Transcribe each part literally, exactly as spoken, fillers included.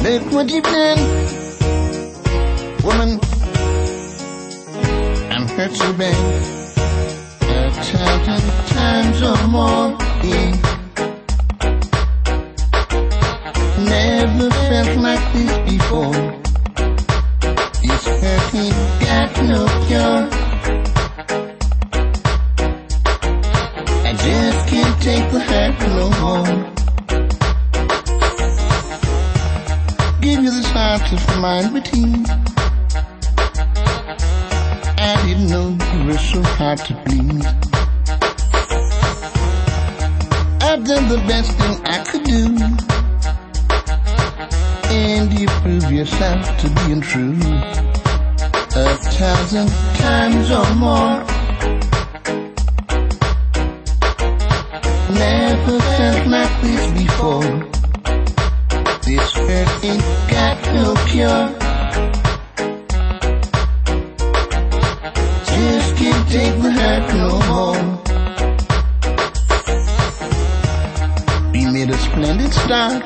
Look what you've done, woman. I'm hurt so bad, a thousand times or more. Yeah. Never felt like this before. This hurt ain't got no cure. I just can't take the hurt no more. Give you this heart of mine with ease. I didn't know you were so hard to please. I've done the best thing I could do, and you prove yourself to be untrue a thousand times or more. Never felt like this before. This hurt ain't got no cure. Just can't take the hurt no more. We made a splendid start,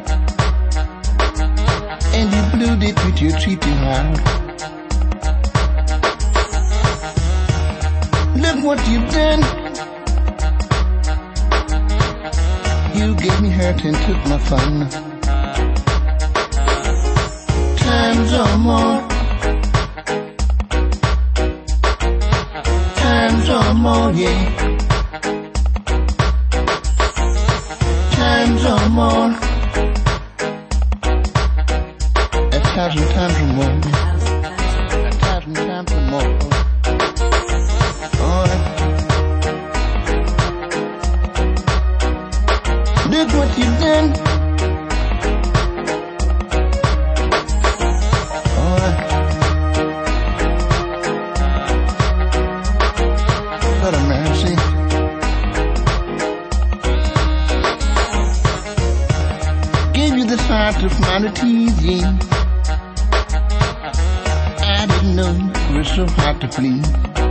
and you blew it with your cheating heart. Look what you've done. You gave me hurt and took my fun. Times or more. Times or more, yeah. Times or more. A thousand times or more. A thousand times or more. Alright. Look what you've done. What a mercy. Gave you this heart of mine to tease you. I didn't know you were so hard to please.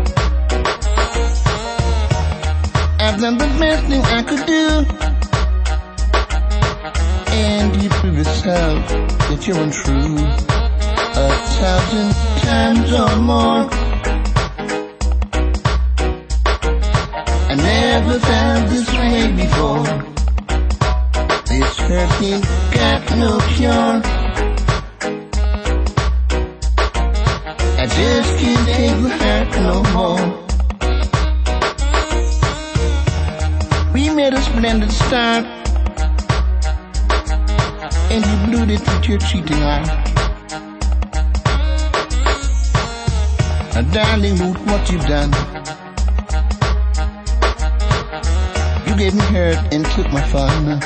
I've done the best thing I could do, and you prove yourself that you're untrue a thousand times or more. I never felt this way before. This hurt ain't got no cure. I just can't take the hurt no more. We made a splendid start, and you blew it with your cheating heart. Now, darling, look what you've done. You gave me hurt and took my fun.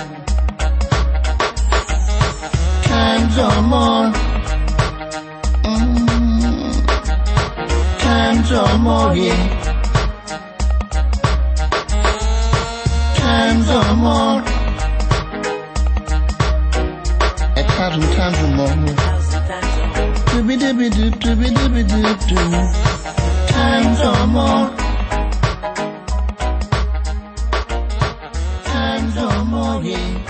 Times or more. Mm. Times or more, yeah. Times or more. A thousand times or more. Dooby-dooby-doop, dooby-dooby-doop-doo. Times or more. Times or more, yeah.